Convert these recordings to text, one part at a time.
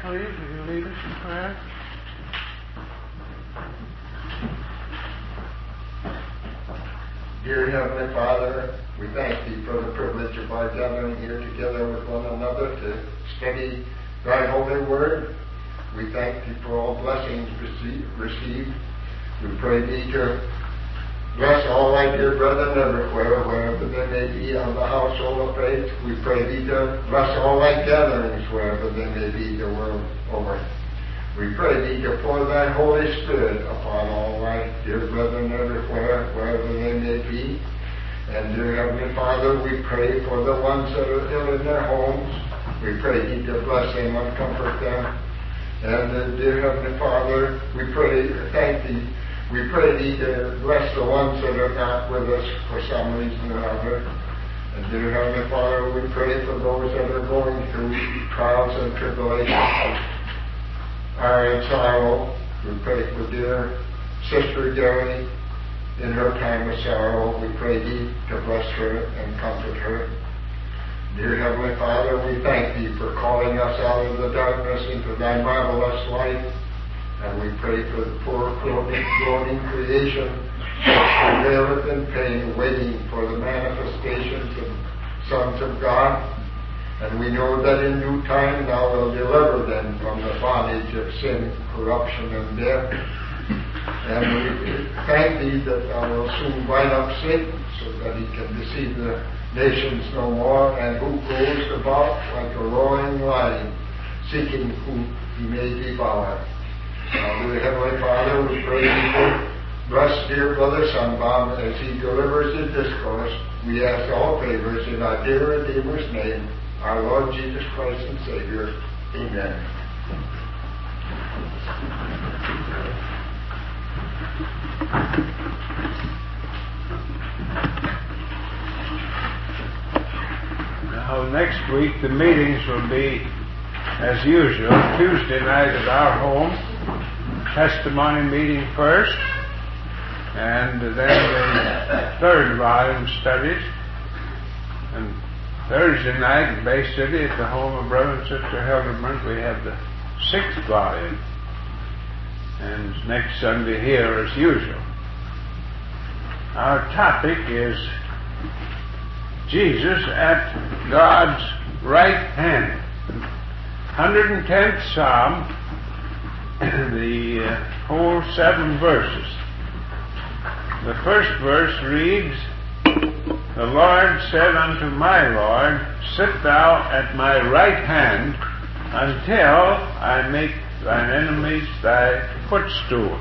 please, will you lead us in prayer? Dear Heavenly Father, we thank Thee for the privilege of our gathering here together with one another to study Thy holy word. We thank Thee for all blessings received. We pray Thee to bless all Thy dear brethren everywhere, wherever they may be on the household of faith. We pray Thee to bless all Thy gatherings, wherever they may be the world over. We pray Thee to pour Thy Holy Spirit upon all Thy dear brethren everywhere, wherever they may be. And dear Heavenly Father, we pray for the ones that are ill in their homes. We pray Thee to bless them and comfort them. And dear Heavenly Father, we pray Thee to bless the ones that are not with us for some reason or other. And dear Heavenly Father, we pray for those that are going through trials and tribulations, are in sorrow. We pray for dear Sister Gary in her time of sorrow. We pray Thee to bless her and comfort her. Dear Heavenly Father, we thank Thee for calling us out of the darkness into Thy marvelous light. And we pray for the poor groaning creation that travaileth in pain, waiting for the manifestations of sons of God. And we know that in due time Thou wilt deliver them from the bondage of sin, corruption, and death. And we thank Thee that Thou wilt soon bind up Satan so that he can deceive the nations no more, and who goes about like a roaring lion, seeking whom he may devour. Now, dear Heavenly Father, we pray Thee to bless dear Brother Sunbaum as he delivers his discourse. We ask all favors in our dear Redeemer's name, our Lord Jesus Christ and Savior. Amen. Now, next week the meetings will be, as usual, Tuesday night at our home, testimony meeting first, and then the third volume studies, and Thursday night in Bay City at the home of Brother and Sister Hildebrand, we have the 6th volume. And next Sunday here as usual. Our topic is Jesus at God's right hand. 110th Psalm, the whole 7 verses. The first verse reads, "The Lord said unto my Lord, Sit thou at my right hand, until I make thine enemies thy footstool."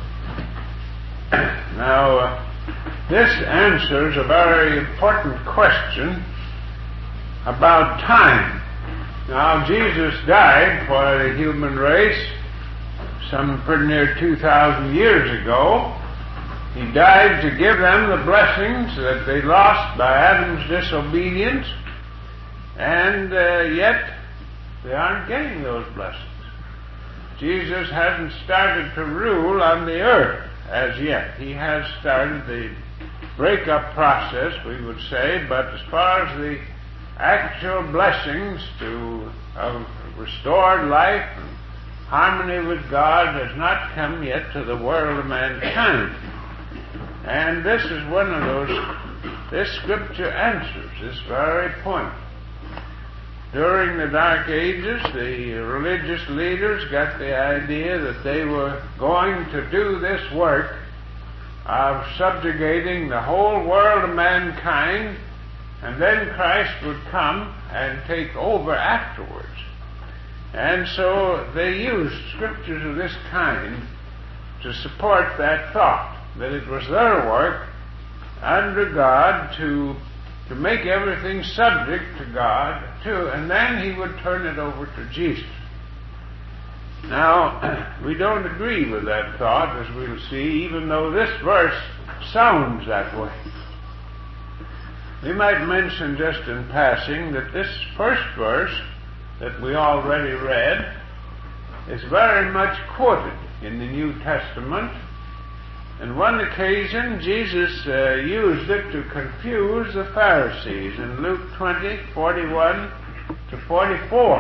Now, this answers a very important question about time. Now, Jesus died for the human race some pretty near 2,000 years ago. He died to give them the blessings that they lost by Adam's disobedience, and yet they aren't getting those blessings. Jesus hasn't started to rule on the earth as yet. He has started the breakup process, we would say, but as far as the actual blessings of restored life and harmony with God has not come yet to the world of mankind. And this is one of those, this scripture answers this very point. During the Dark Ages, the religious leaders got the idea that they were going to do this work of subjugating the whole world of mankind, and then Christ would come and take over afterwards. And so they used scriptures of this kind to support that thought, that it was their work under God to make everything subject to God, and then He would turn it over to Jesus. Now, we don't agree with that thought, as we'll see, even though this verse sounds that way. We might mention just in passing that this first verse that we already read is very much quoted in the New Testament. On one occasion, Jesus used it to confuse the Pharisees in Luke 20:41 to 44.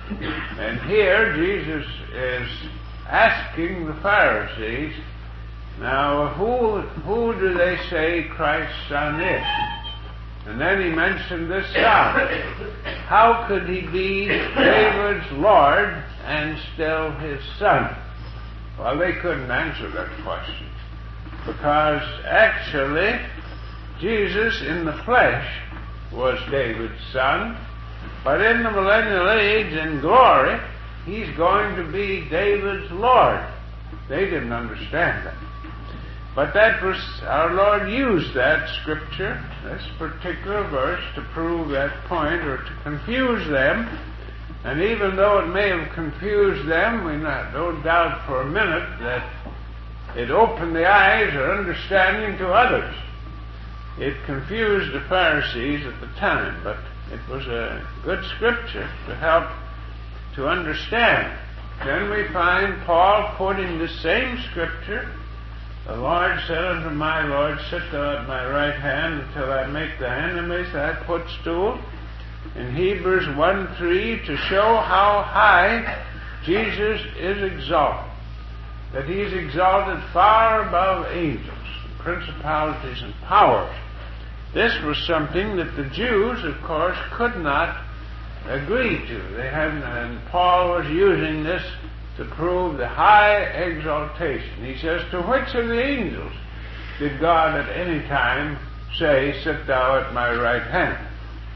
And here Jesus is asking the Pharisees, now who do they say Christ's son is? And then he mentioned this son. How could he be David's Lord and still his son? Well, they couldn't answer that question, because actually Jesus in the flesh was David's son, but in the millennial age in glory, he's going to be David's Lord. They didn't understand that. But that was, our Lord used that scripture, this particular verse, to prove that point or to confuse them. And even though it may have confused them, we don't doubt for a minute that it opened the eyes or understanding to others. It confused the Pharisees at the time, but it was a good scripture to help to understand. Then we find Paul quoting the same scripture. The Lord said unto my Lord, sit thou at my right hand until I make thy enemies thy footstool. In Hebrews 1:3, to show how high Jesus is exalted, that he is exalted far above angels, principalities and powers. This was something that the Jews, of course, could not agree to. And Paul was using this to prove the high exaltation. He says, to which of the angels did God at any time say, sit thou at my right hand?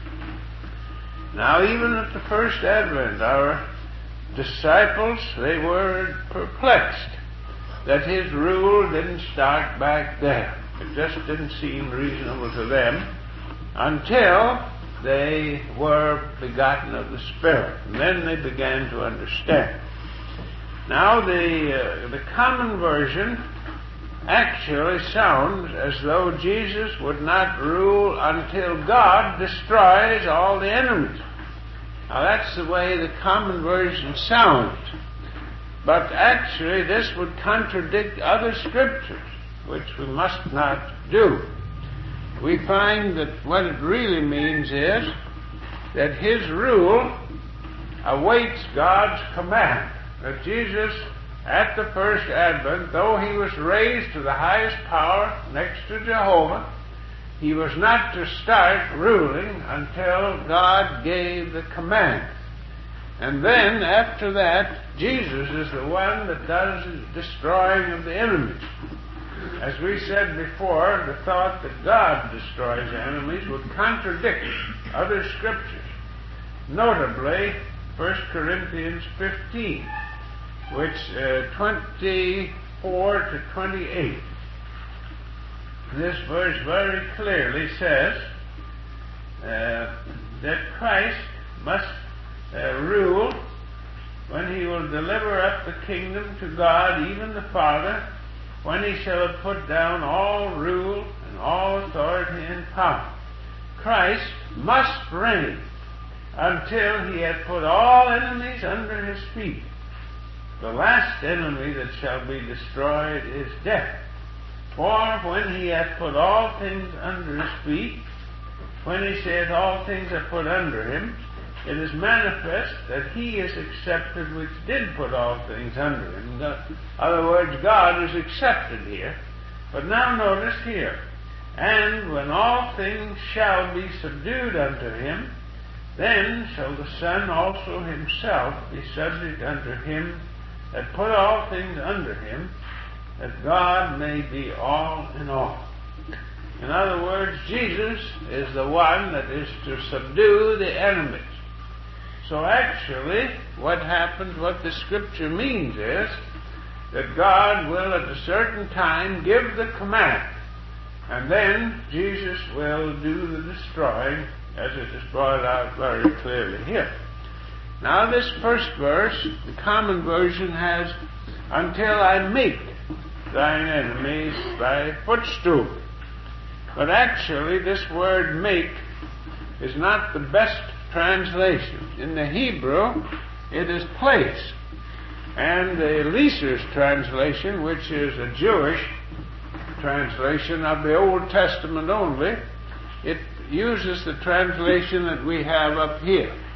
Now, even at the first advent, our disciples, they were perplexed that his rule didn't start back there. It just didn't seem reasonable to them until they were begotten of the Spirit. And then they began to understand. Now, the common version actually sounds as though Jesus would not rule until God destroys all the enemies. Now, that's the way the common version sounds. But actually, this would contradict other scriptures, which we must not do. We find that what it really means is that his rule awaits God's command. That Jesus, at the first advent, though he was raised to the highest power next to Jehovah, he was not to start ruling until God gave the command. And then, after that, Jesus is the one that does the destroying of the enemies. As we said before, the thought that God destroys enemies would contradict other scriptures. Notably, 1 Corinthians 15, which 24 to 28. This verse very clearly says that Christ must rule when he will deliver up the kingdom to God, even the Father, when he shall have put down all rule and all authority and power. Christ must reign until he hath put all enemies under his feet. The last enemy that shall be destroyed is death. For when he hath put all things under his feet, when he saith all things are put under him, it is manifest that he is accepted which did put all things under him. In other words, God is accepted here. But now notice here, and when all things shall be subdued unto him, then shall the Son also himself be subject unto him that put all things under him, that God may be all in all. In other words, Jesus is the one that is to subdue the enemies. So actually, what happens, what the scripture means is that God will at a certain time give the command, and then Jesus will do the destroying, as it is brought out very clearly here. Now this first verse, the common version has, until I make thine enemies thy footstool. But actually this word make is not the best translation. In the Hebrew, it is place. And the Leeser's translation, which is a Jewish translation of the Old Testament only, it uses the translation that we have up here.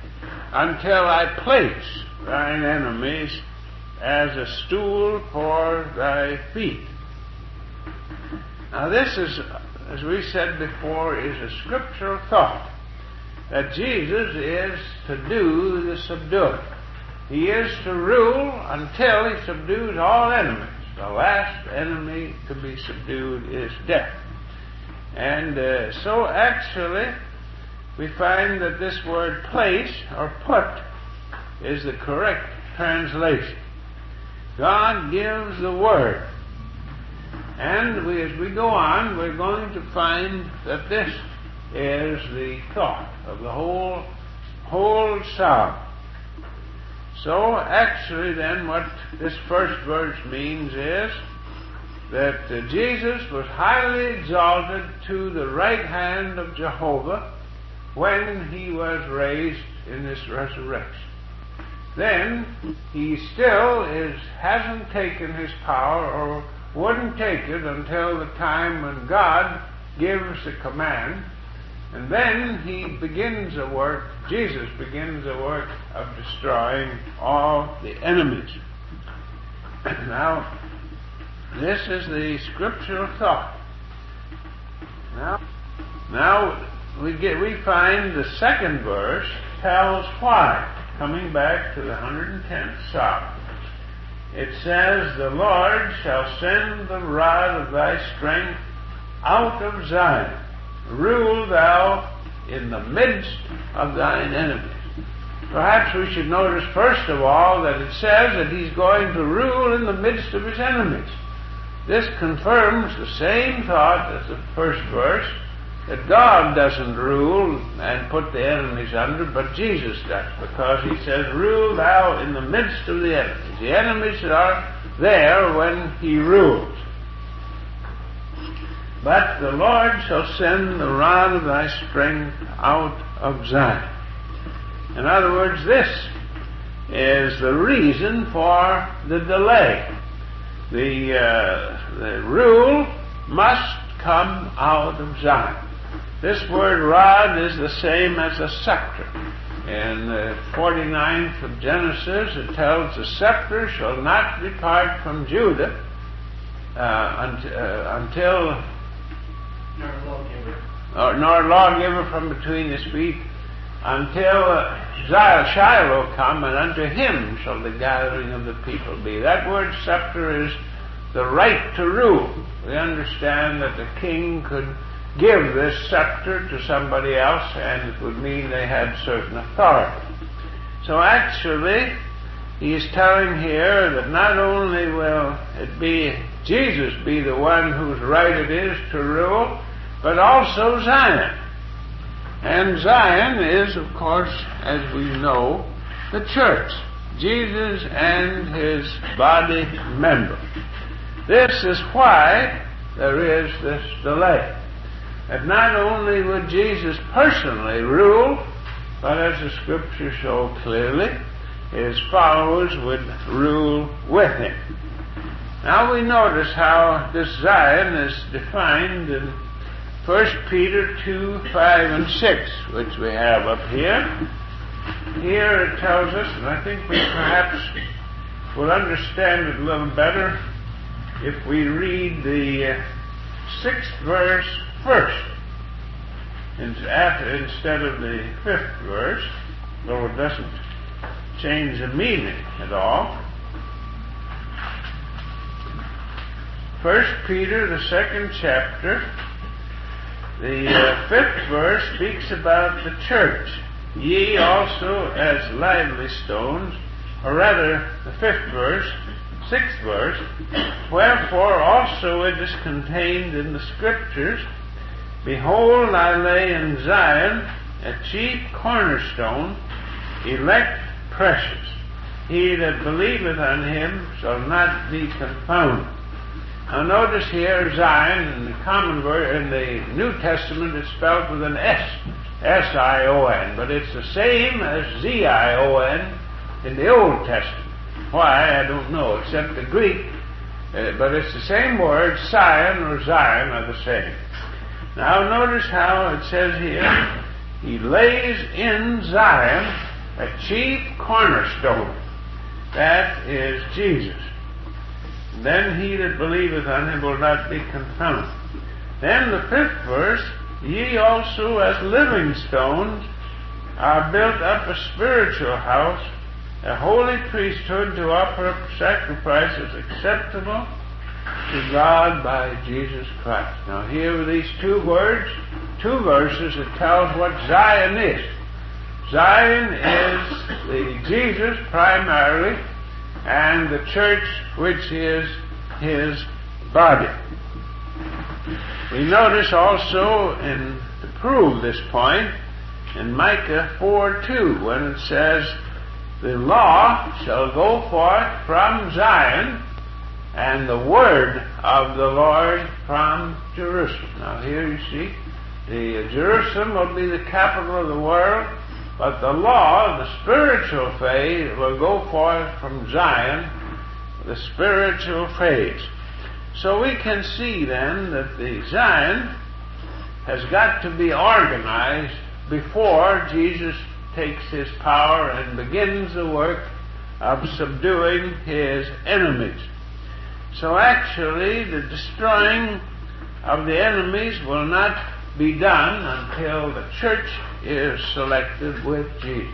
until I place thine enemies as a stool for thy feet. Now this is, as we said before, is a scriptural thought, that Jesus is to do the subduing. He is to rule until he subdues all enemies. The last enemy to be subdued is death. And so actually we find that this word place or put is the correct translation. God gives the word. And as we go on, we're going to find that this is the thought of the whole psalm. So actually then what this first verse means is that Jesus was highly exalted to the right hand of Jehovah when he was raised in this resurrection. Then he still hasn't taken his power, or wouldn't take it until the time when God gives the command, and then he begins the work, Jesus begins the work of destroying all the enemies. Now, this is the scriptural thought. Now we find the second verse tells why. Coming back to the 110th Psalm, it says, "The Lord shall send the rod of thy strength out of Zion. Rule thou in the midst of thine enemies." Perhaps we should notice first of all that it says that he's going to rule in the midst of his enemies. This confirms the same thought as the first verse, that God doesn't rule and put the enemies under, but Jesus does, because he says, "Rule thou in the midst of the enemies." The enemies are there when he rules. "But the Lord shall send the rod of thy strength out of Zion." In other words, this is the reason for the delay. The rule must come out of Zion. This word rod is the same as a scepter. In the 49th of Genesis, it tells, "The scepter shall not depart from Judah until nor lawgiver from between his feet, until Shiloh come, and unto him shall the gathering of the people be." That word scepter is the right to rule. We understand that the king could give this scepter to somebody else, and it would mean they had certain authority. So actually, he is telling here that not only will it be Jesus be the one whose right it is to rule, but also Zion. And Zion is, of course, as we know, the church, Jesus and his body member. This is why there is this delay. That not only would Jesus personally rule, but as the Scriptures show clearly, his followers would rule with him. Now we notice how this Zion is defined in 1 Peter 2, 5, and 6, which we have up here. Here it tells us, and I think we perhaps will understand it a little better if we read the 6th verse first, instead of the 5th verse, though it doesn't change the meaning at all. 1 Peter, the 2nd chapter, the 5th verse speaks about the church. "Ye also as lively stones," or rather the 5th verse, 6th verse, "Wherefore also it is contained in the Scriptures, Behold, I lay in Zion a chief cornerstone, elect precious. He that believeth on him shall not be confounded." Now notice here Zion in the common word in the New Testament is spelled with an S, S-I-O-N, but it's the same as Z-I-O-N in the Old Testament. Why, I don't know, except the Greek, but it's the same word. Sion or Zion are the same. Now notice how it says here, he lays in Zion a chief cornerstone. That is Jesus. Then he that believeth on him will not be confounded. Then the 5th verse, ye also as living stones are built up a spiritual house, a holy priesthood to offer up sacrifices acceptable to God by Jesus Christ. Now here are these 2 words, 2 verses that tells what Zion is. Zion is the Jesus primarily, and the church which is his body. We notice also, to prove this point, in Micah 4:2, when it says, the law shall go forth from Zion, and the word of the Lord from Jerusalem. Now here you see, Jerusalem will be the capital of the world, but the law, the spiritual faith, will go forth from Zion, the spiritual phase. So we can see then that the Zion has got to be organized before Jesus takes his power and begins the work of subduing his enemies. So actually, the destroying of the enemies will not be done until the church is selected with Jesus.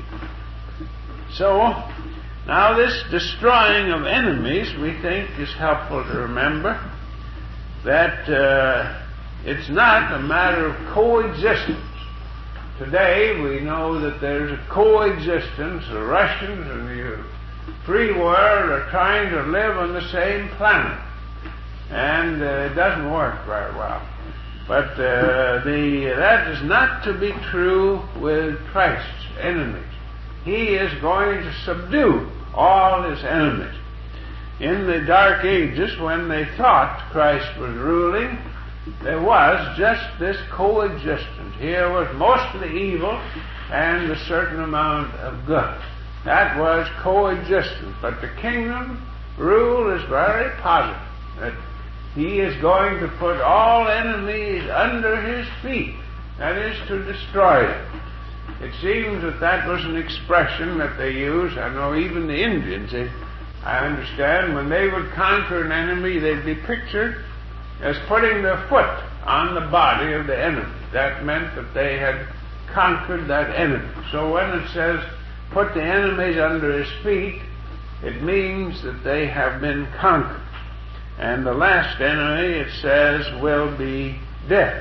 So, now this destroying of enemies, we think, is helpful to remember that it's not a matter of coexistence. Today, we know that there's a coexistence. The Russians and the free world are trying to live on the same planet. And it doesn't work very well. But that is not to be true with Christ's enemies. He is going to subdue all his enemies. In the Dark Ages, when they thought Christ was ruling, there was just this coexistence. Here was mostly evil and a certain amount of good. That was coexistence. But the kingdom rule is very positive. That he is going to put all enemies under his feet. That is, to destroy them. It seems that was an expression that they used. I know even the Indians, I understand, when they would conquer an enemy, they'd be pictured as putting their foot on the body of the enemy. That meant that they had conquered that enemy. So when it says, put the enemies under his feet, it means that they have been conquered. And the last enemy, it says, will be death.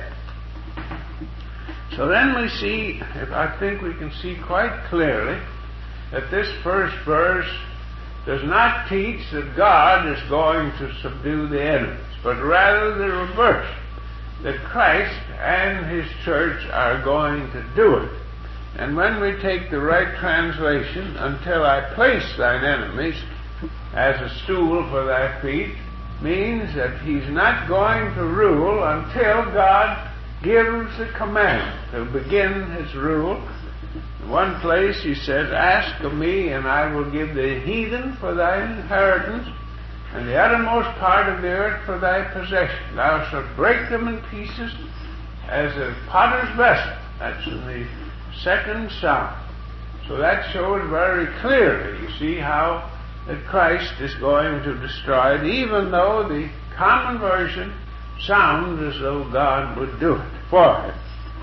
So then we see, I think we can see quite clearly, that this first verse does not teach that God is going to subdue the enemies, but rather the reverse, that Christ and his church are going to do it. And when we take the right translation, until I place thine enemies as a stool for thy feet, means that he's not going to rule until God gives the command to begin his rule. In one place he says, ask of me, and I will give the heathen for thy inheritance, and the uttermost part of the earth for thy possession. Thou shalt break them in pieces as a potter's vessel. That's in the 2nd Psalm. So that shows very clearly, you see, how that Christ is going to destroy it, even though the common version sounds as though God would do it for him.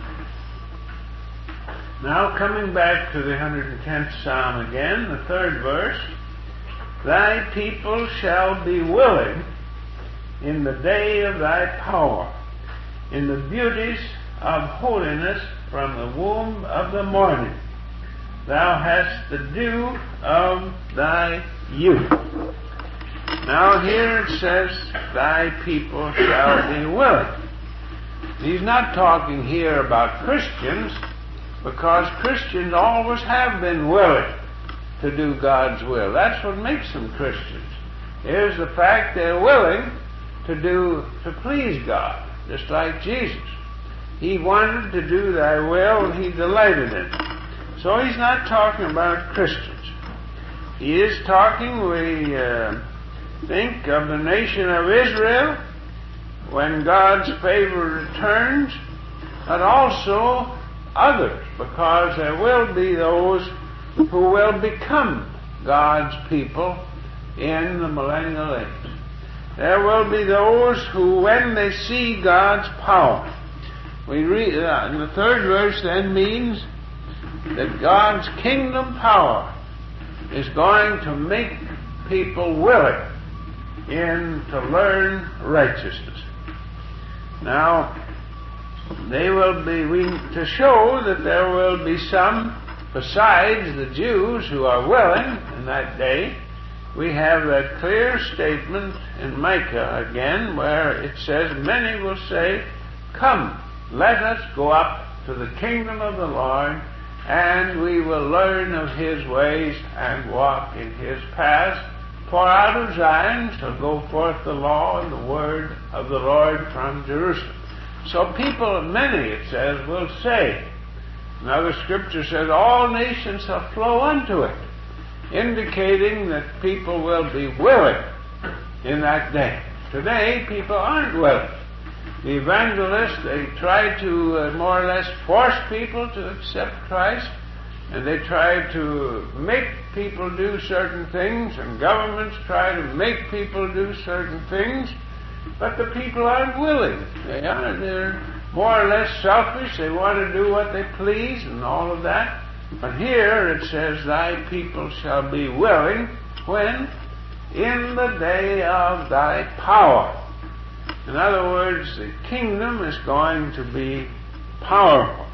Now, coming back to the 110th Psalm again, the 3rd verse, thy people shall be willing in the day of thy power, in the beauties of holiness from the womb of the morning. Thou hast the dew of thy youth. Now here it says, thy people shall be willing. He's not talking here about Christians, because Christians always have been willing to do God's will. That's what makes them Christians. Is the fact they're willing to please God, just like Jesus. He wanted to do thy will, and he delighted in it. So he's not talking about Christians. He is talking, we think, of the nation of Israel when God's favor returns, but also others, because there will be those who will become God's people in the millennial age. There will be those who, when they see God's power, we read in the third verse then means that God's kingdom power is going to make people willing to learn righteousness. Now, they will be, to show that there will be some, besides the Jews, who are willing in that day. We have that clear statement in Micah again, where it says, many will say, come, let us go up to the kingdom of the Lord, and we will learn of his ways and walk in his paths. For out of Zion shall go forth the law and the word of the Lord from Jerusalem. So people, many, it says, will say. Now the scripture says, all nations shall flow unto it, indicating that people will be willing in that day. Today, people aren't willing. The evangelists, they try to more or less force people to accept Christ, and they try to make people do certain things, and governments try to make people do certain things, but the people aren't willing. They're more or less selfish. They want to do what they please and all of that. But here it says, thy people shall be willing when? In the day of thy power. In other words, the kingdom is going to be powerful.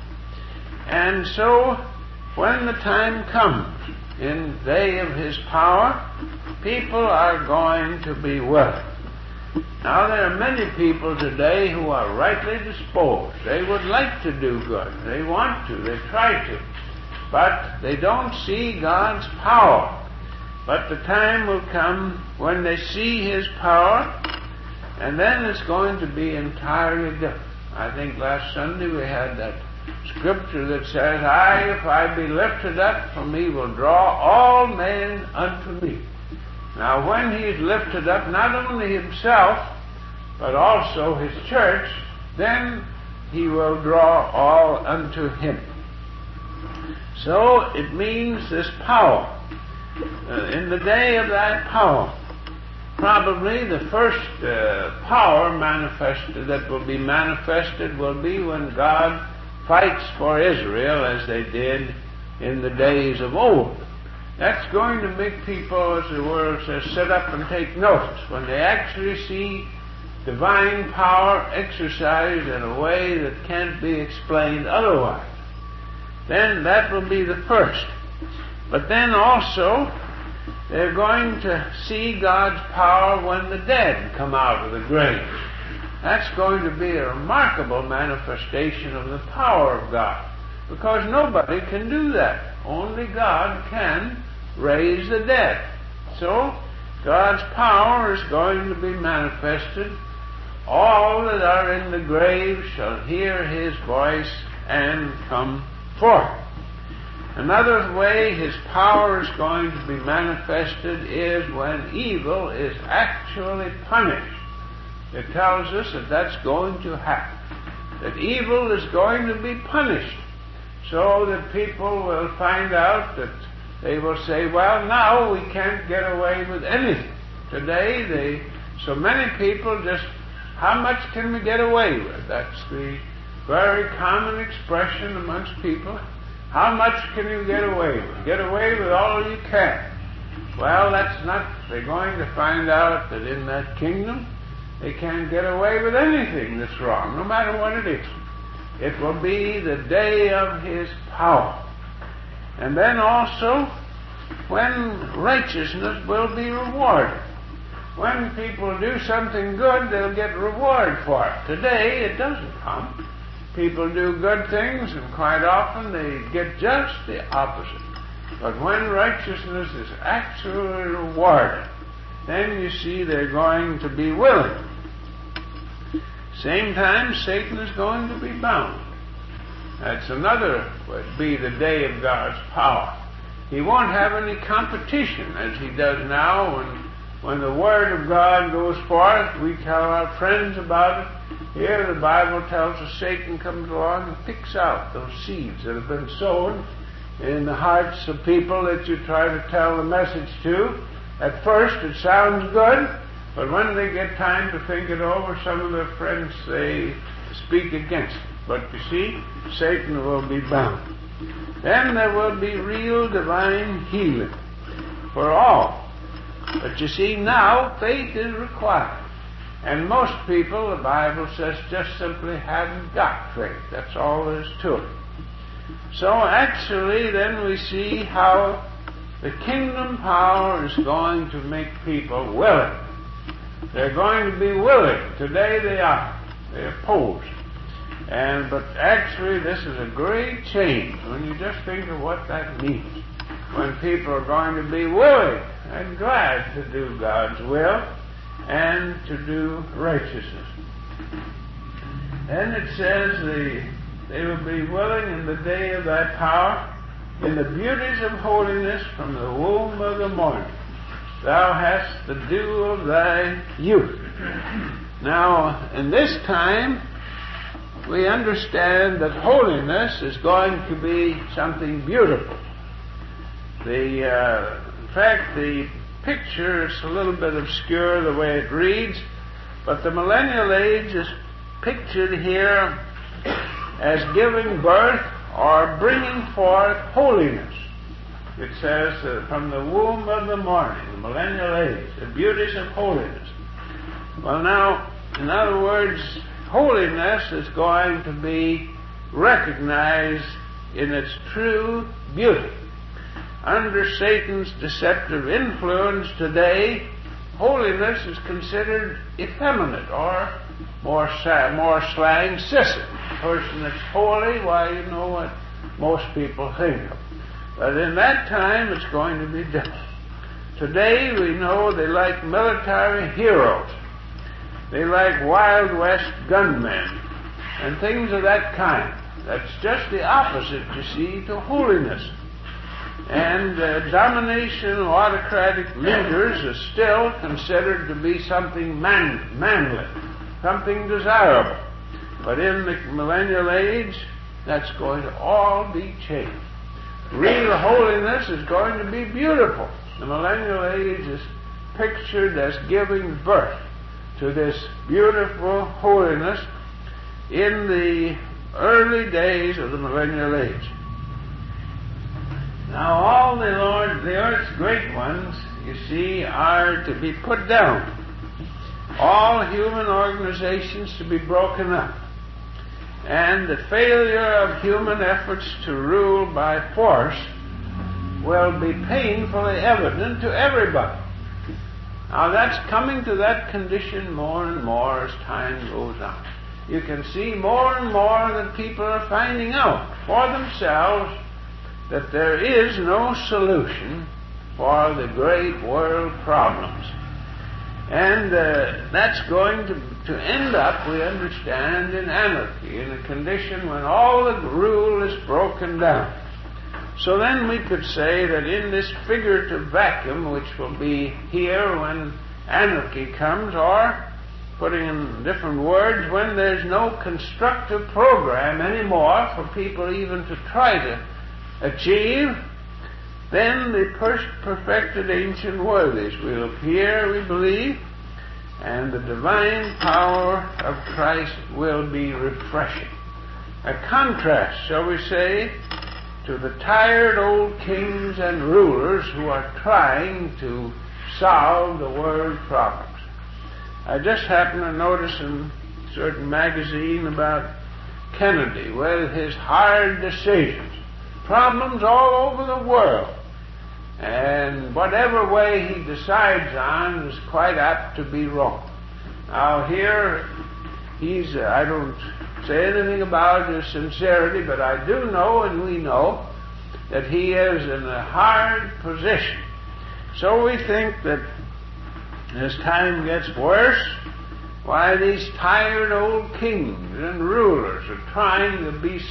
And so, when the time comes, in the day of his power, people are going to be willing. Now, there are many people today who are rightly disposed. They would like to do good. They want to. They try to. But they don't see God's power. But the time will come when they see his power, and then it's going to be entirely different. I think last Sunday we had that scripture that says, if I be lifted up from me, will draw all men unto me. Now when he is lifted up, not only himself, but also his church, then he will draw all unto him. So it means this power. In the day of that power, probably the first power manifested that will be manifested will be when God fights for Israel as they did in the days of old. That's going to make people, as the world says, sit up and take notice when they actually see divine power exercised in a way that can't be explained otherwise. Then that will be the first. But then also, they're going to see God's power when the dead come out of the grave. That's going to be a remarkable manifestation of the power of God, because nobody can do that. Only God can raise the dead. So, God's power is going to be manifested. All that are in the grave shall hear his voice and come forth. Another way his power is going to be manifested is when evil is actually punished. It tells us that that's going to happen. That evil is going to be punished. So that people will find out that they will say, well, now we can't get away with anything. Today, so many people just, how much can we get away with? That's the very common expression amongst people. How much can you get away with? Get away with all you can. Well, that's not, they're going to find out that in that kingdom, they can't get away with anything that's wrong, no matter what it is. It will be the day of his power. And then also, when righteousness will be rewarded. When people do something good, they'll get reward for it. Today, it doesn't come. People do good things, and quite often they get just the opposite. But when righteousness is actually rewarded, then you see they're going to be willing. Same time, Satan is going to be bound. That's another, would be the day of God's power. He won't have any competition as he does now when the Word of God goes forth. We tell our friends about it. Here the Bible tells us Satan comes along and picks out those seeds that have been sown in the hearts of people that you try to tell the message to. At first it sounds good, but when they get time to think it over, some of their friends, they speak against it. But you see, Satan will be bound. Then there will be real divine healing for all. But you see, now faith is required. And most people, the Bible says, just simply haven't got faith. That's all there is to it. So actually, then we see how the kingdom power is going to make people willing. They're going to be willing. Today they are. They oppose. But actually, this is a great change when you just think of what that means. When people are going to be willing and glad to do God's will and to do righteousness. Then it says they will be willing in the day of thy power, in the beauties of holiness from the womb of the morning. Thou hast the dew of thy youth. Now, in this time, we understand that holiness is going to be something beautiful. In fact, the picture is a little bit obscure the way it reads, but the millennial age is pictured here as giving birth or bringing forth holiness. It says from the womb of the morning, the millennial age, the beauties of holiness. Well, now, in other words, holiness is going to be recognized in its true beauty. Under Satan's deceptive influence today, holiness is considered effeminate, or more slang, sissy. A person that's holy, why, you know what most people think of. But in that time, it's going to be different. Today, we know they like military heroes. They like Wild West gunmen and things of that kind. That's just the opposite, you see, to holiness. And domination of autocratic leaders is still considered to be something manly, something desirable. But in the millennial age, that's going to all be changed. Real holiness is going to be beautiful. The millennial age is pictured as giving birth to this beautiful holiness in the early days of the millennial age. Now all the earth's great ones, you see, are to be put down. All human organizations to be broken up. And the failure of human efforts to rule by force will be painfully evident to everybody. Now that's coming to that condition more and more as time goes on. You can see more and more that people are finding out for themselves that there is no solution for the great world problems. And that's going to end up, we understand, in anarchy, in a condition when all the rule is broken down. So then we could say that in this figurative vacuum, which will be here when anarchy comes, or, putting in different words, when there's no constructive program anymore for people even to try to achieve, then the perfected ancient worthies will appear, we believe, and the divine power of Christ will be refreshing. A contrast, shall we say, to the tired old kings and rulers who are trying to solve the world problems. I just happened to notice in a certain magazine about Kennedy with his hard decisions. Problems all over the world. And whatever way he decides on is quite apt to be wrong. Now here, I don't say anything about his sincerity, but I do know, and we know, that he is in a hard position. So we think that as time gets worse, why these tired old kings and rulers are trying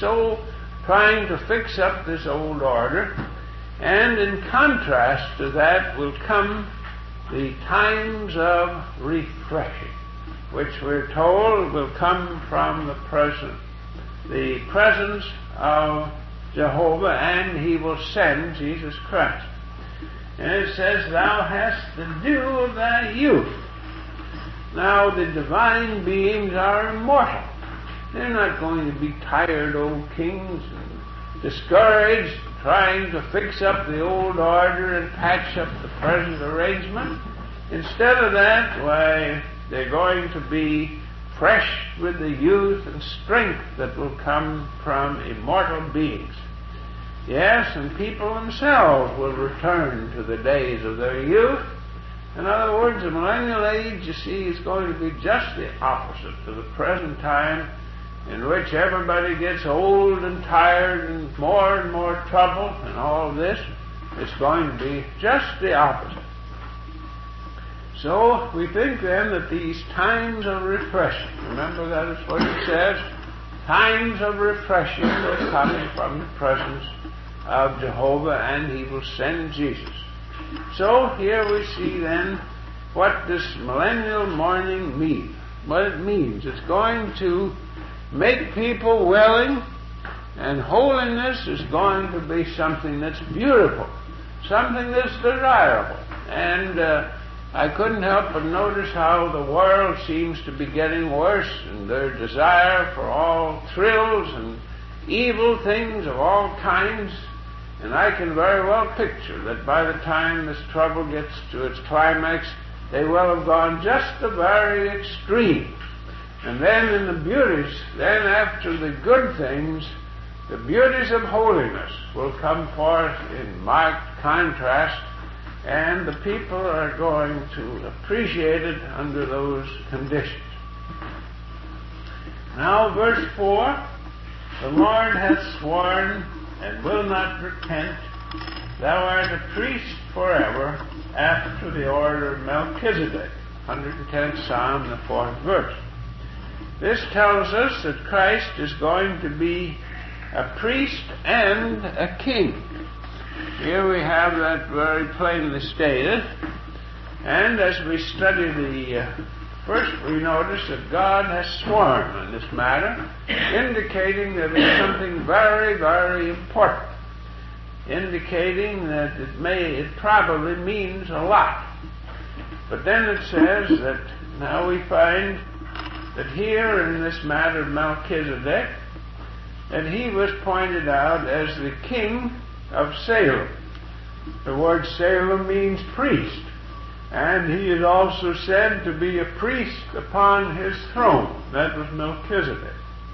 to fix up this old order. And in contrast to that will come the times of refreshing, which we're told will come from the presence of Jehovah, and he will send Jesus Christ. And it says, thou hast the dew of thy youth. Now, the divine beings are immortal. They're not going to be tired old kings and discouraged, trying to fix up the old order and patch up the present arrangement. Instead of that, why, they're going to be fresh with the youth and strength that will come from immortal beings. Yes, and people themselves will return to the days of their youth. In other words, the millennial age, you see, is going to be just the opposite to the present time, in which everybody gets old and tired and more trouble and all this. It's going to be just the opposite. So we think then that these times of refreshing, remember that is what it says, times of refreshing will come from the presence of Jehovah, and he will send Jesus. So here we see then what this millennial morning means. What it means. It's going to make people willing, and holiness is going to be something that's beautiful, something that's desirable. And I couldn't help but notice how the world seems to be getting worse, and their desire for all thrills and evil things of all kinds. And I can very well picture that by the time this trouble gets to its climax, they will have gone just the very extreme. And then in the beauties, then after the good things, the beauties of holiness will come forth in marked contrast, and the people are going to appreciate it under those conditions. Now, verse 4, the Lord hath sworn and will not repent, thou art a priest forever, after the order of Melchizedek. 110th Psalm, the 4th verse. This tells us that Christ is going to be a priest and a king. Here we have that very plainly stated. And as we study first we notice that God has sworn on this matter, indicating that it's something very, very important, indicating that it probably means a lot. But then it says that now we find that here in this matter of Melchizedek, that he was pointed out as the king of Salem. The word Salem means priest, and he is also said to be a priest upon his throne. That was Melchizedek.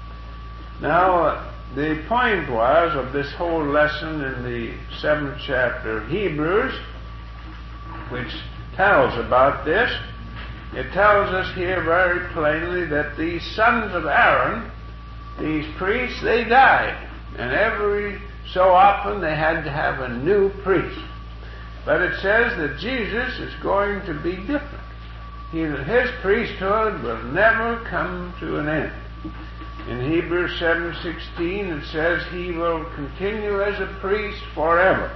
Now, the point was of this whole lesson in the 7th chapter of Hebrews, which tells about this, it tells us here very plainly that these sons of Aaron, these priests, they died. And every so often they had to have a new priest. But it says that Jesus is going to be different. His priesthood will never come to an end. In Hebrews 7:16 it says he will continue as a priest forever.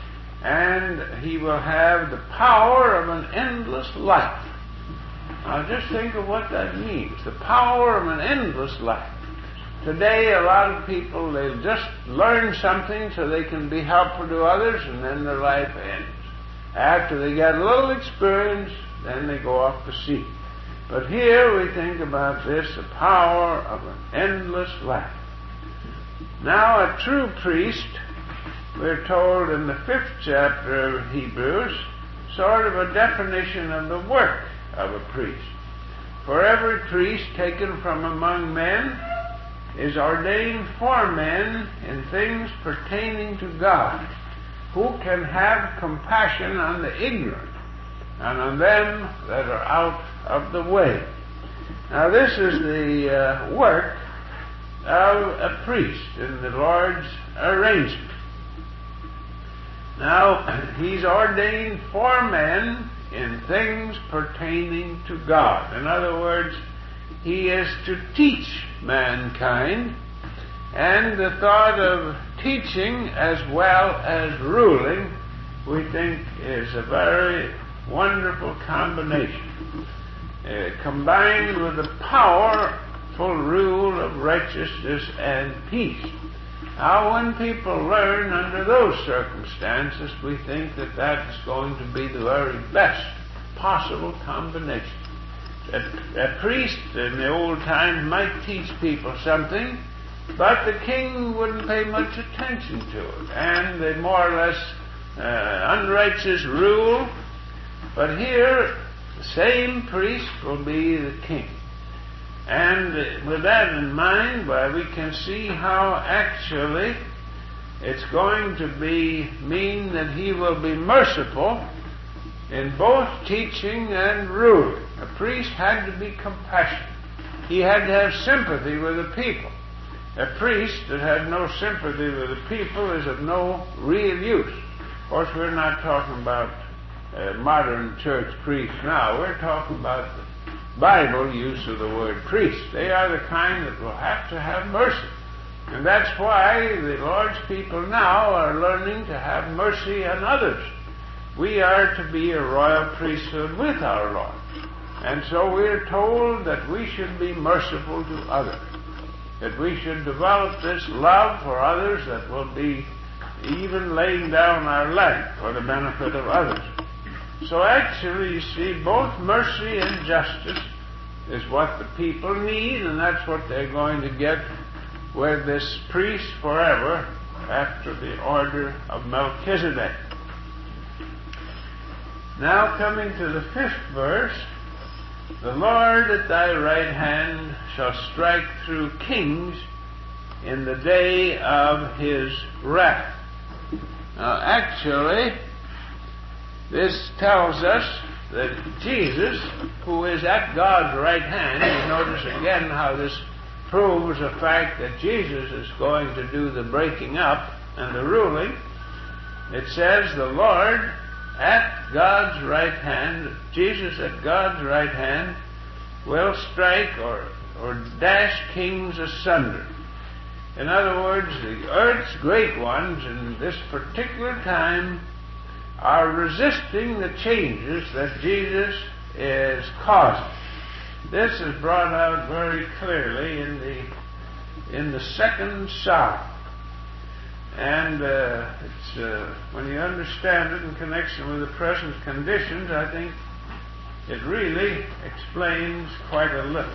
And he will have the power of an endless life. Now just think of what that means. The power of an endless life. Today a lot of people, they just learn something so they can be helpful to others, and then their life ends. After they get a little experience, then they go off to sea. But here we think about this, the power of an endless life. Now a true priest, we're told in the 5th chapter of Hebrews, sort of a definition of the work of a priest. For every priest taken from among men is ordained for men in things pertaining to God, who can have compassion on the ignorant and on them that are out of the way. Now this is the work of a priest in the Lord's arrangement. Now, he's ordained for men in things pertaining to God. In other words, he is to teach mankind, and the thought of teaching as well as ruling, we think, is a very wonderful combination, combined with the powerful rule of righteousness and peace. Now, when people learn under those circumstances, we think that that's going to be the very best possible combination. A priest in the old times might teach people something, but the king wouldn't pay much attention to it, and they more or less unrighteous rule. But here, the same priest will be the king. And with that in mind, we can see how actually it's going to mean that he will be merciful in both teaching and ruling. A priest had to be compassionate. He had to have sympathy with the people. A priest that had no sympathy with the people is of no real use. Of course, we're not talking about modern church priests now. We're talking about the Bible use of the word priest. They are the kind that will have to have mercy. And that's why the Lord's people now are learning to have mercy on others. We are to be a royal priesthood with our Lord. And so we're told that we should be merciful to others, that we should develop this love for others that will be even laying down our life for the benefit of others. So actually, you see, both mercy and justice is what the people need, and that's what they're going to get with this priest forever after the order of Melchizedek. Now coming to the 5th verse, the Lord at thy right hand shall strike through kings in the day of his wrath. Now actually, this tells us that Jesus, who is at God's right hand, you notice again how this proves the fact that Jesus is going to do the breaking up and the ruling. It says the Lord at God's right hand, Jesus at God's right hand, will strike or dash kings asunder. In other words, the earth's great ones in this particular time are resisting the changes that Jesus is causing. This is brought out very clearly in the second Psalm. And when you understand it in connection with the present conditions, I think it really explains quite a little.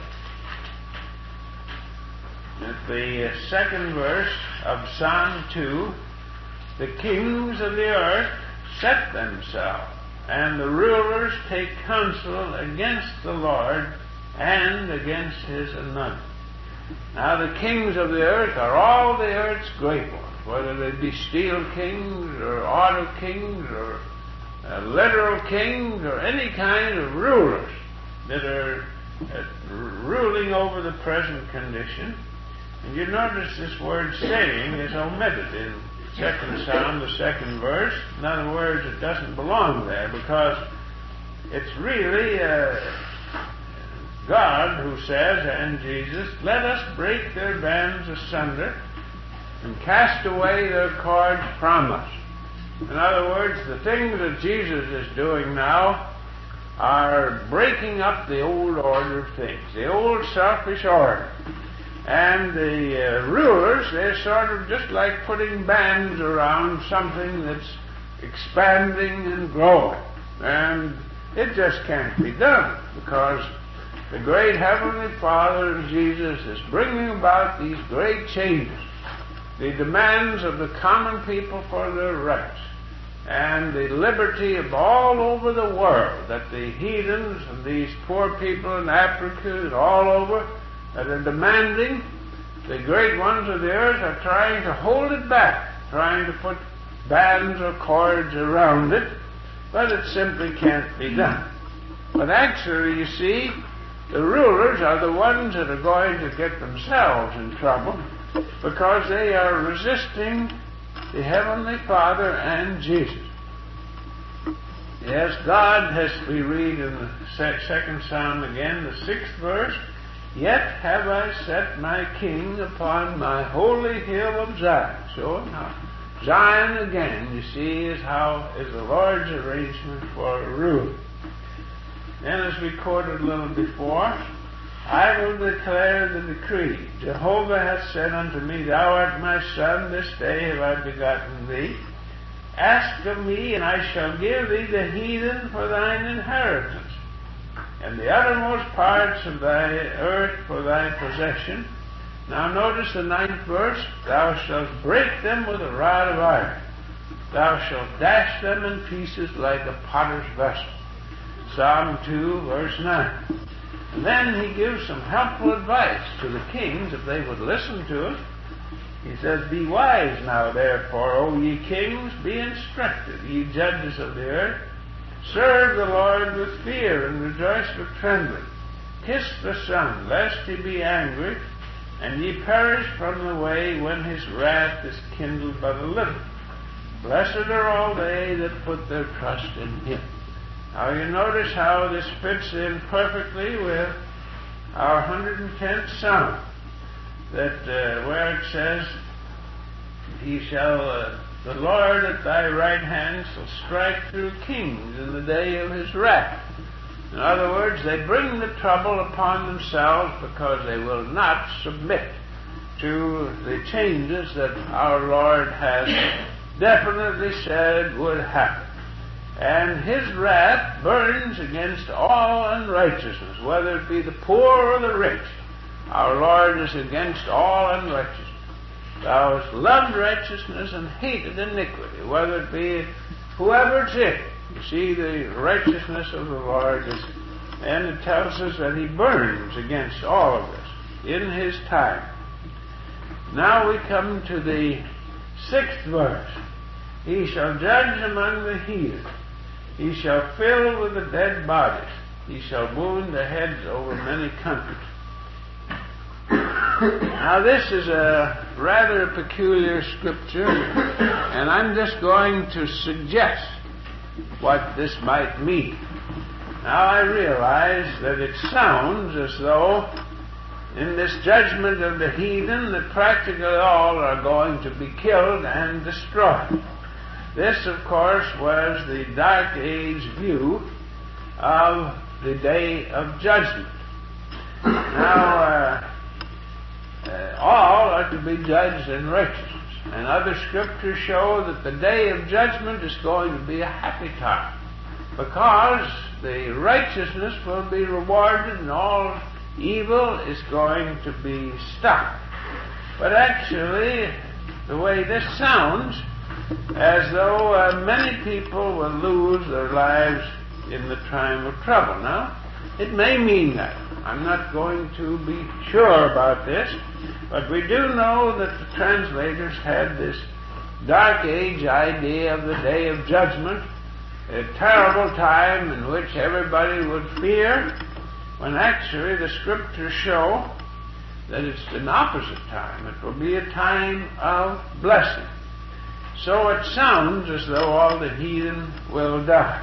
At the second verse of Psalm 2, the kings of the earth set themselves, and the rulers take counsel against the Lord and against his anointed. Now the kings of the earth are all the earth's great ones, whether they be steel kings or auto kings or literal kings or any kind of rulers that are ruling over the present condition. And you notice this word saying is omitted in 2nd Psalm, the 2nd verse. In other words, it doesn't belong there because it's really God who says, and Jesus, let us break their bands asunder and cast away their cords from us. In other words, the things that Jesus is doing now are breaking up the old order of things, the old selfish order. And the rulers, they're sort of just like putting bands around something that's expanding and growing. And it just can't be done because the great Heavenly Father and Jesus is bringing about these great changes, the demands of the common people for their rights, and the liberty of all over the world that the heathens and these poor people in Africa and all over that are demanding. The great ones of the earth are trying to hold it back, trying to put bands or cords around it, but it simply can't be done. But actually, you see, the rulers are the ones that are going to get themselves in trouble because they are resisting the Heavenly Father and Jesus. Yes, God has, we read in the 2nd Psalm again, the 6th verse, yet have I set my king upon my holy hill of Zion. So now, Zion again, you see, is the Lord's arrangement for rule. Then, as we quoted a little before, I will declare the decree. Jehovah hath said unto me, Thou art my son, this day have I begotten thee. Ask of me, and I shall give thee the heathen for thine inheritance, and the uttermost parts of thy earth for thy possession. Now notice the 9th verse. Thou shalt break them with a rod of iron. Thou shalt dash them in pieces like a potter's vessel. Psalm 2, verse 9. And then he gives some helpful advice to the kings if they would listen to it. He says, Be wise now, therefore, O ye kings, be instructed, ye judges of the earth. Serve the Lord with fear, and rejoice with trembling. Kiss the Son, lest he be angry, and ye perish from the way when his wrath is kindled but a little. Blessed are all they that put their trust in him. Now you notice how this fits in perfectly with our 110th Psalm, that where it says, the Lord at thy right hand shall strike through kings in the day of his wrath. In other words, they bring the trouble upon themselves because they will not submit to the changes that our Lord has definitely said would happen. And his wrath burns against all unrighteousness, whether it be the poor or the rich. Our Lord is against all unrighteousness. Thou hast loved righteousness and hated iniquity, whether it be whoever it's in. You see, the righteousness of the Lord is, and it tells us that he burns against all of this in his time. Now we come to the 6th verse. He shall judge among the heathen. He shall fill with the dead bodies. He shall wound the heads over many countries. Now this is a rather peculiar scripture, and I'm just going to suggest what this might mean. Now I realize that it sounds as though in this judgment of the heathen that practically all are going to be killed and destroyed. This, of course, was the Dark Age view of the day of judgment. Now, all are to be judged in righteousness. And other scriptures show that the day of judgment is going to be a happy time, because the righteousness will be rewarded and all evil is going to be stopped. But actually, the way this sounds, as though many people will lose their lives in the time of trouble. Now, it may mean that. I'm not going to be sure about this, but we do know that the translators had this Dark Age idea of the day of judgment, a terrible time in which everybody would fear, when actually the scriptures show that it's an opposite time. It will be a time of blessing. So it sounds as though all the heathen will die.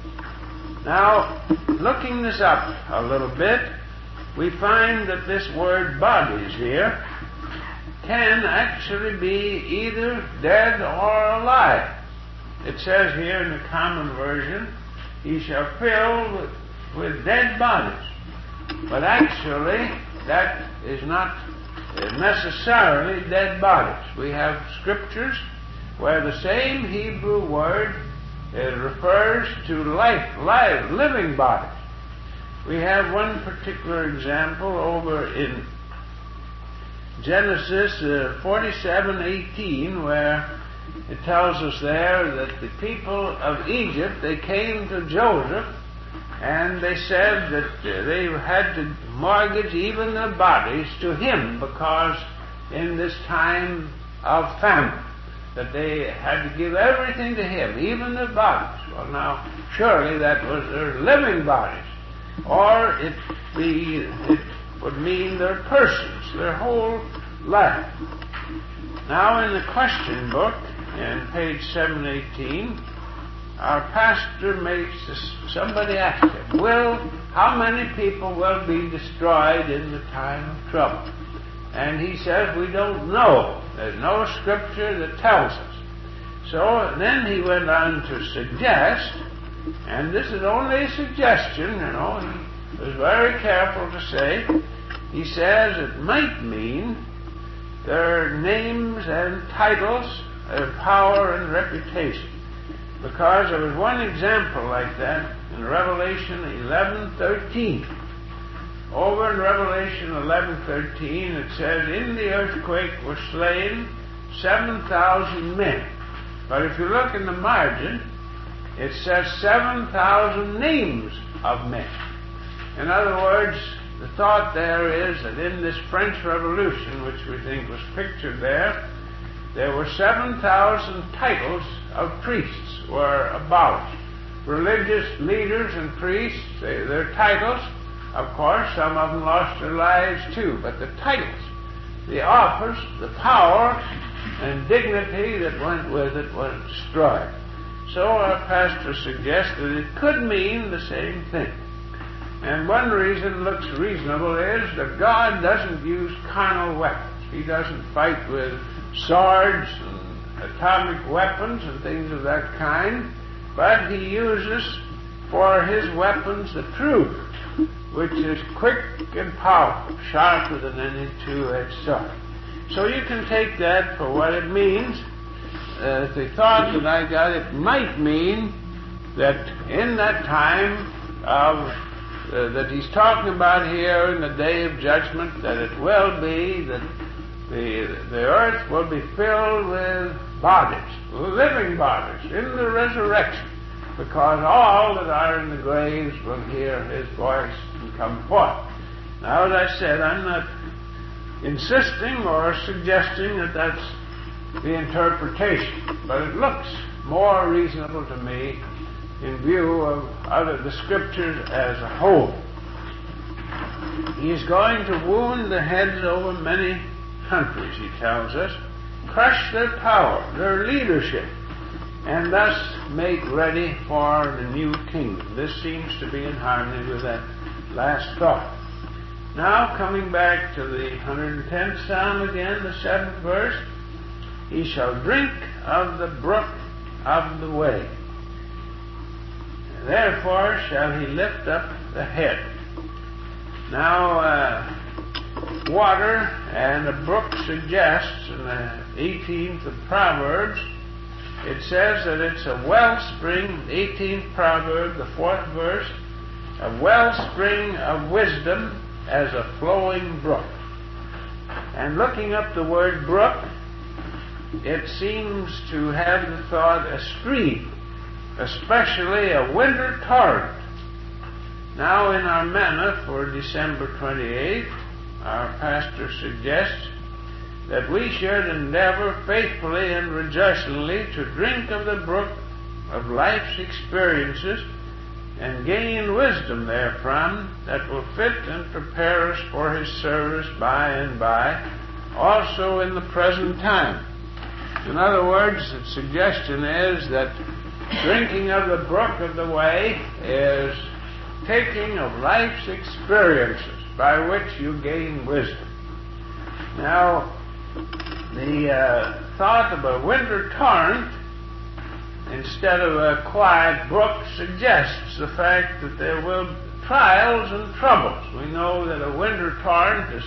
Now, looking this up a little bit, we find that this word bodies here can actually be either dead or alive. It says here in the common version, he shall fill with dead bodies. But actually, that is not necessarily dead bodies. We have scriptures where the same Hebrew word refers to living bodies. We have one particular example over in Genesis 47:18, where it tells us there that the people of Egypt, they came to Joseph and they said that they had to mortgage even their bodies to him, because in this time of famine that they had to give everything to him, even their bodies. Well, now, surely that was their living bodies, or it would mean their persons, their whole life. Now, in the question book, in page 718, our pastor somebody asked him, how many people will be destroyed in the time of trouble? And he says, we don't know. There's no scripture that tells us. So then he went on to suggest, and this is only a suggestion, was very careful to say, he says it might mean their names and titles, their power and reputation. Because there was one example like that in Revelation 11:13. Over in Revelation 11:13 it says, in the earthquake were slain 7,000 men. But if you look in the margin, it says 7,000 names of men. In other words, the thought there is that in this French Revolution, which we think was pictured there were 7,000 titles of priests were abolished. Religious leaders and priests, their titles, of course, some of them lost their lives too, but the titles, the office, the power, and dignity that went with it was destroyed. So our pastor suggests that it could mean the same thing. And one reason it looks reasonable is that God doesn't use carnal weapons. He doesn't fight with swords and atomic weapons and things of that kind, but he uses for his weapons the truth, which is quick and powerful, sharper than any two-edged sword. So you can take that for what it means. The thought that I got, it might mean that in that time of that he's talking about here in the day of judgment, that it will be that the earth will be filled with bodies, living bodies, in the resurrection, because all that are in the graves will hear his voice and come forth. Now, as I said, I'm not insisting or suggesting that that's the interpretation, but it looks more reasonable to me in view of the Scriptures as a whole. He is going to wound the heads over many countries, he tells us, crush their power, their leadership, and thus make ready for the new kingdom. This seems to be in harmony with that last thought. Now, coming back to the 110th Psalm again, the 7th verse, he shall drink of the brook of the way. Therefore shall he lift up the head. Now, water and a brook suggests in the 18th of Proverbs, it says that it's a wellspring, 18th Proverb, the 4th verse, a wellspring of wisdom as a flowing brook. And looking up the word brook, it seems to have the thought a stream, especially a winter torrent. Now in our manna for December 28th, our pastor suggests that we should endeavor faithfully and rejoicingly to drink of the brook of life's experiences and gain wisdom therefrom that will fit and prepare us for his service by and by, also in the present time. In other words, the suggestion is that drinking of the brook of the way is taking of life's experiences by which you gain wisdom. Now, the thought of a winter torrent instead of a quiet brook suggests the fact that there will be trials and troubles. We know that a winter torrent is,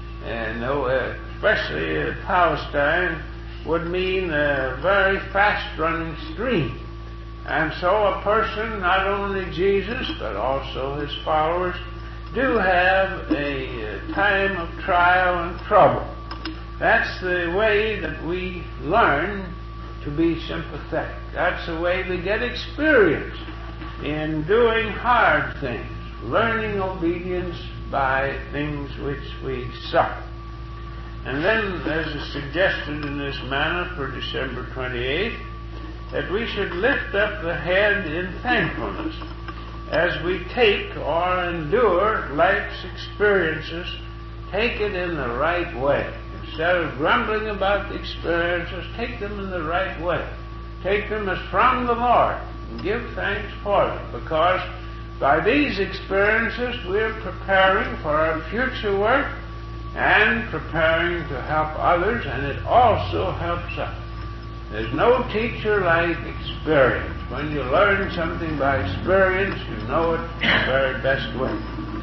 especially in Palestine, would mean a very fast-running stream. And so a person, not only Jesus, but also his followers, do have a time of trial and trouble. That's the way that we learn to be sympathetic. That's the way we get experience in doing hard things, learning obedience by things which we suffer. And then there's a suggestion in this manner for December 28th that we should lift up the head in thankfulness as we take or endure life's experiences. Take it in the right way. Instead of grumbling about the experiences, take them in the right way. Take them as from the Lord and give thanks for them, because by these experiences we're preparing for our future work and preparing to help others, and it also helps us. There's no teacher like experience. When you learn something by experience, you know it the very best way.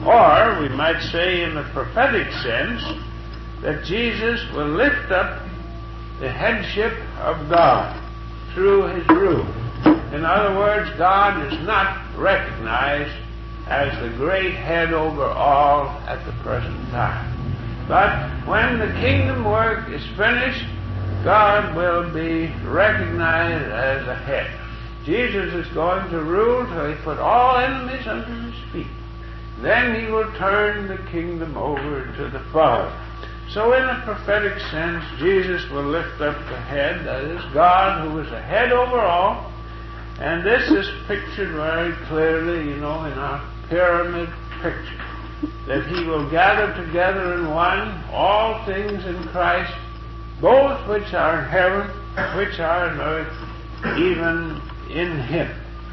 Or we might say in the prophetic sense that Jesus will lift up the headship of God through his rule. In other words, God is not recognized as the great head over all at the present time. But when the kingdom work is finished, God will be recognized as a head. Jesus is going to rule till he put all enemies under his feet. Then he will turn the kingdom over to the Father. So in a prophetic sense, Jesus will lift up the head, that is, God who is the head over all. And this is pictured very clearly, in our pyramid picture, that he will gather together in one all things in Christ, both which are in heaven, which are on earth, even in him.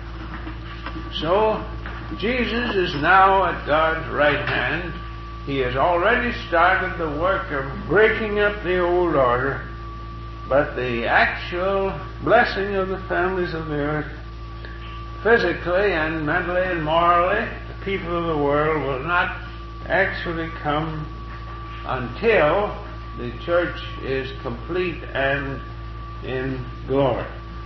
So, Jesus is now at God's right hand. He has already started the work of breaking up the old order, but the actual blessing of the families of the earth, physically and mentally and morally, the people of the world will not actually come until the church is complete and in glory.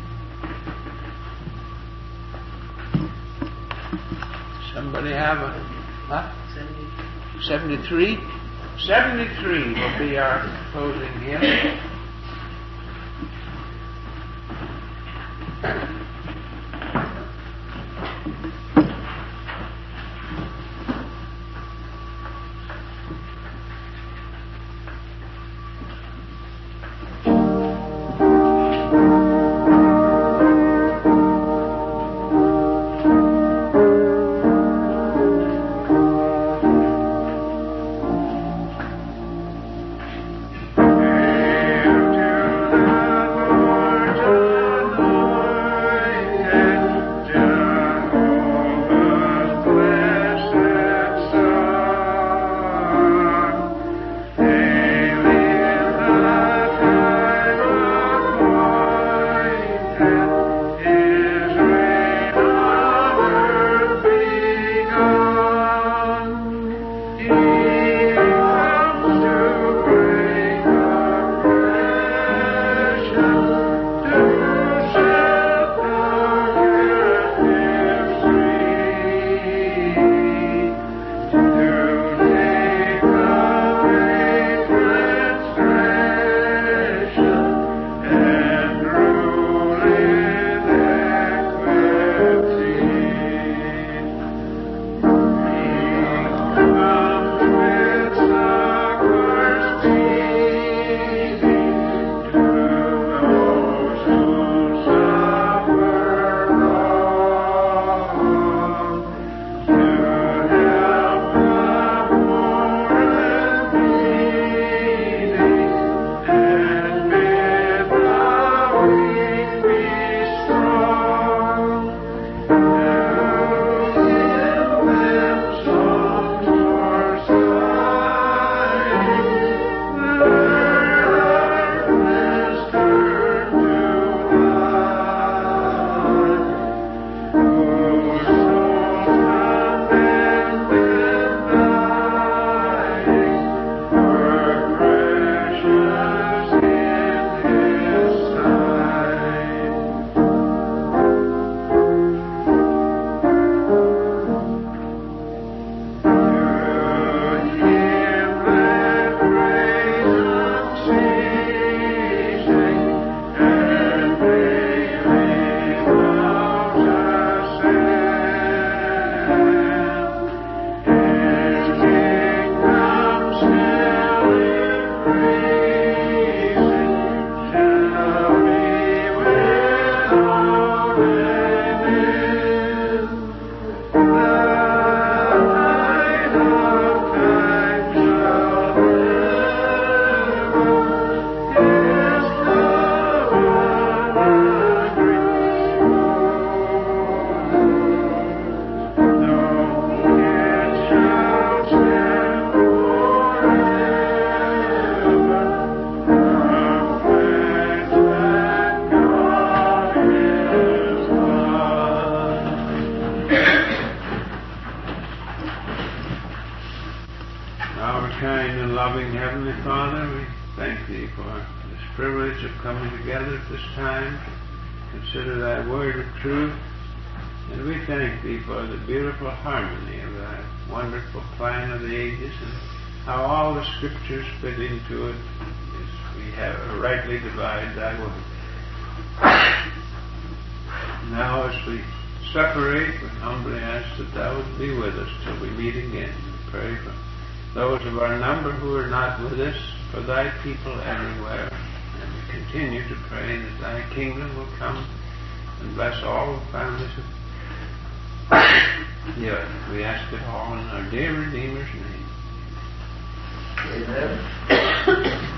Somebody have a 73? 73 will be our closing hymn. Father, we thank Thee for this privilege of coming together at this time to consider Thy word of truth. And we thank Thee for the beautiful harmony of Thy wonderful plan of the ages and how all the Scriptures fit into it as we have rightly divide Thy word. Now as we separate, we humbly ask that Thou would be with us till we meet again. We pray for those of our number who are not with us, for Thy people everywhere. And we continue to pray that Thy kingdom will come and bless all the families of the earth. We ask it all in our dear Redeemer's name. Amen.